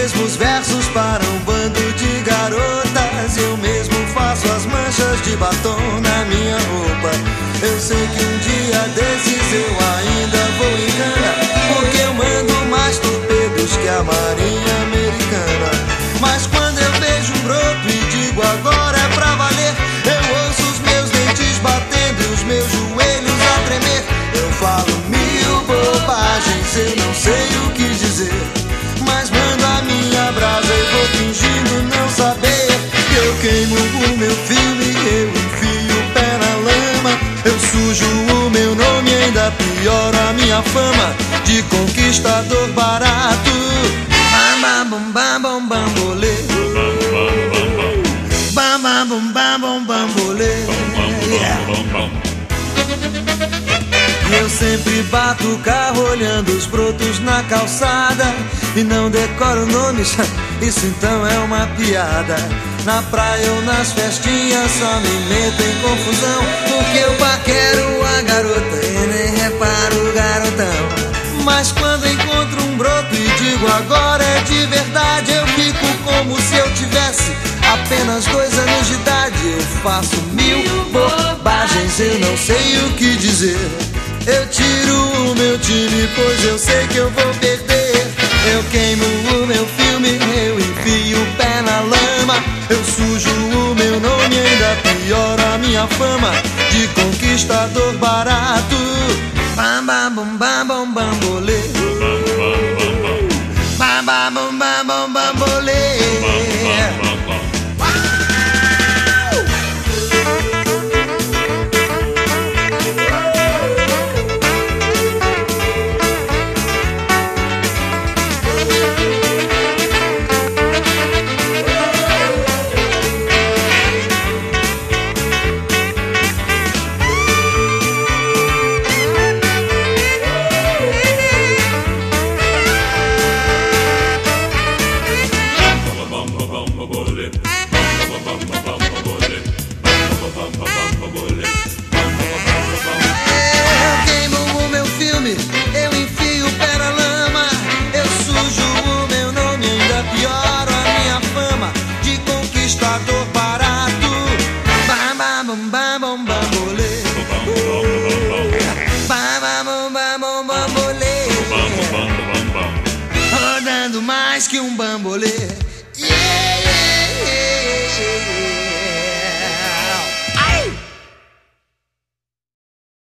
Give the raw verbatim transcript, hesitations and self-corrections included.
mesmos versos para um bando de garotas. Eu mesmo faço as manchas de batom na minha roupa. Eu sei que um dia desses eu ainda vou em cana, porque eu mando mais torpedos que a marinha americana. Mas quando eu vejo um broto e digo agora é pra valer, eu ouço os meus dentes batendo e os meus joelhos a tremer. Eu falo mil bobagens, eu não sei o que dizer, mas mando a minha brasa e vou fingindo não saber. Eu queimo o meu filme, eu enfio o pé na lama, eu sujo o meu nome e ainda pioro a minha fama de conquistador barato. Bam bam bum bam bum bambolê, bam bam bum bam bum bambolê. Eu sempre bato o carro olhando os brotos na calçada e não decoro nomes, isso então é uma piada. Na praia ou nas festinhas só me meto em confusão, porque eu paquero a garota e nem reparo o garotão. Mas quando encontro um broto e digo agora é de verdade, eu fico como se eu tivesse apenas dois anos de idade. Eu faço mil bobagens, eu não sei o que dizer. Eu tiro o meu time, pois eu sei que eu vou perder. Eu queimo o meu filme, eu enfio o pé na lama, eu sujo o meu nome e ainda pioro a minha fama de conquistador barato. Bam bam bum bam bum bambolê, bam bam bum bam bum bambolê. Barato, bam bam bum bam bum